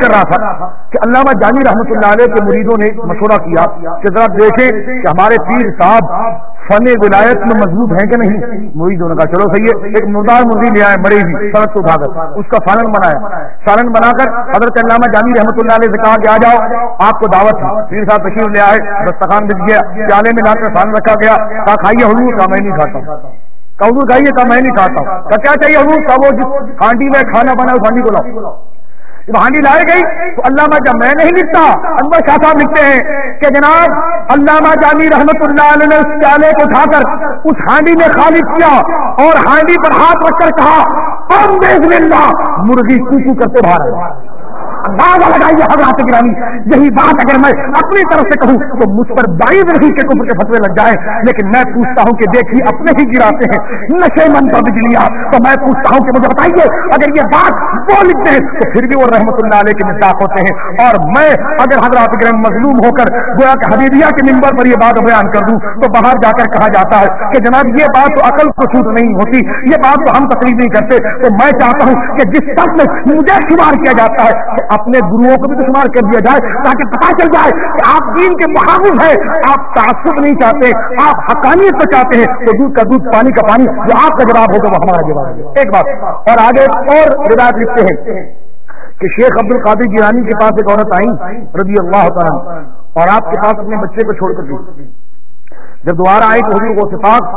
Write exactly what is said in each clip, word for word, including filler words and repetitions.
کر رہا تھا کہ علامہ جامی رحمۃ اللہ علیہ کے مریدوں نے مشورہ کیا کہ ذرا دیکھیں کہ ہمارے پیر صاحب فن ولایت میں مضبوط ہیں کہ نہیں. مریدوں نے کہا چلو صحیح ہے, ایک مردار مرغی لے آئے مری ہوئی سڑک سے اٹھا کر, اس کا سالن بنایا. سالن بنا کر حضرت علامہ جامی رحمۃ اللہ علیہ سے کہا کہ آ جاؤ آپ کو دعوت ہے. پیر صاحب تشریف لے آئے, دسترخوان بچ گیا, پیالے میں لا کر سالن رکھا گیا. کہا کھائیے حضور. کہا میں نہیں کھاتا ہوں. کہا حضور کھائیے. کہا میں نہیں کھاتا ہوں. کہا کیا چاہیے حضور. کہا وہ جس ہانڈی میں کھانا بنا اس ہانڈی کو لاؤ. جب ہانڈی لائے گئی تو علامہ جب میں نہیں لکھتا, انور شاہ صاحب لکھتے ہیں کہ جناب علامہ جامی رحمت اللہ علیہ نے اس پیالے کو اٹھا کر اس ہانڈی میں خالی کیا اور ہانڈی پر ہاتھ رکھ کر کہا اب بسم اللہ, مرغی کوکو کرتے باہر آئی. اندازہ لگائیے حضرات گرامی, یہی بات اگر میں اپنی طرف سے کہوں تو مجھ پر بعید نہیں کہ کفر کے فتوے لگ جائے, لیکن میں پوچھتا ہوں کہ دیکھیے اپنے ہی گراتے ہیں نشے من پر بجلیاں, تو میں پوچھتا ہوں کہ مجھے بتائیے اگر یہ بات وہ لکھتے ہیں تو پھر بھی وہ رحمت اللہ علیہ کے مصداق ہوتے ہیں. اور میں اگر حضرات گرامی مظلوم ہو کر گویا کہ حبیبیہ کے منبر پر یہ بات بیان کر دوں تو باہر جا کر کہا جاتا ہے کہ جناب یہ بات تو عقل کو چھوٹ نہیں ہوتی, یہ بات تو ہم تسلیم نہیں کرتے. تو میں چاہتا ہوں کہ جس طرح میں مجھے شمار کیا جاتا ہے اپنے گروؤں کو بھی تو شمار کر دیا جائے تاکہ پتا چل جائے کہ آپ دین کے محافظ ہیں, آپ تعصب نہیں چاہتے, آپ حقانیت کو چاہتے ہیں. تو دودھ کا دودھ پانی کا پانی, جو آپ کا جواب ہوگا وہ ہمارا جواب ہے. ایک بات اور آگے اور روایت لکھتے ہیں کہ شیخ عبد القادر جیلانی کے پاس ایک عورت آئی رضی اللہ تعالیٰ, اور آپ کے پاس اپنے بچے کو چھوڑ کر گئی. جب دوبارہ آئی تو حضور کو صفات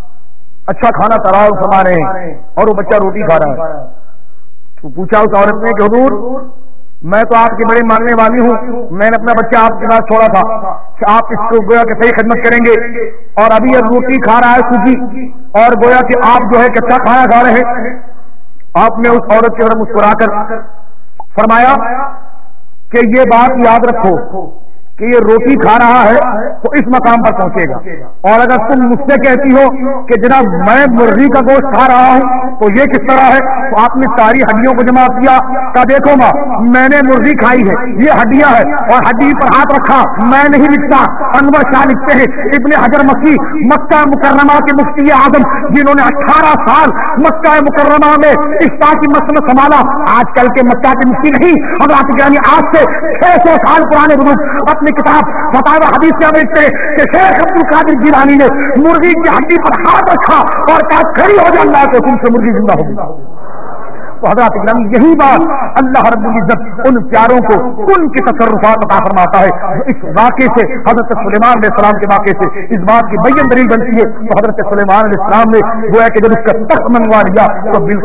اچھا کھانا تراؤ فرما رہے ہیں اور وہ بچہ روٹی کھا رہا ہے. تو پوچھا اس عورت نے کہ حضور میں تو آپ کی بڑی ماننے والی ہوں, میں نے اپنا بچہ آپ کے پاس چھوڑا تھا کہ آپ اس کو گویا کہ صحیح خدمت کریں گے, اور ابھی یہ روٹی کھا رہا ہے سوکھی, اور گویا کہ آپ جو ہے کچا کھانا کھا رہے ہیں. آپ نے اس عورت کی طرف مسکرا کر فرمایا کہ یہ بات یاد رکھو کہ یہ روٹی کھا رہا ہے تو اس مقام پر پہنچے گا, اور اگر تم مجھ سے کہتی ہو کہ جناب میں مرغی کا گوشت کھا رہا ہوں تو یہ کس طرح ہے, تو آپ نے ساری ہڈیوں کو جمع کیا. کہا دیکھو ماں میں نے مرغی کھائی ہے, یہ ہڈیاں ہے, اور ہڈی پر ہاتھ رکھا, میں نہیں لکھتا. انور شاہ لکھتے ہیں ابن حجر مکی مکہ مکرمہ کے مفتی اعظم جنہوں نے اٹھارہ سال مکہ مکرمہ میں افتاء کی مسئلہ سنبھالا, آج کل کے مکہ کے مفتی نہیں حضرات یعنی آج سے چھ سو سال پرانے بزرگ اپنی کتاب فتاوی حدیث میں لکھتے ہیں کہ شیخ عبد القادر جیلانی نے مرغی کی ہڈی پر ہاتھ رکھا اور کہا کھڑی ہو جا, اللہ کو تم سے مرغی زندہ ہوگی. تو حضرات اکرام یہی بات اللہ رب العزت ان پیاروں کو ان کے تصرفات عطا فرماتا ہے جو اس واقعے سے حضرت سلیمان علیہ السلام کے واقعے سے اس بات کی بین دلیل بنتی ہے. تو حضرت سلیمان علیہ السلام نے گویا کہ جب اس کا تخت منگوا لیا تو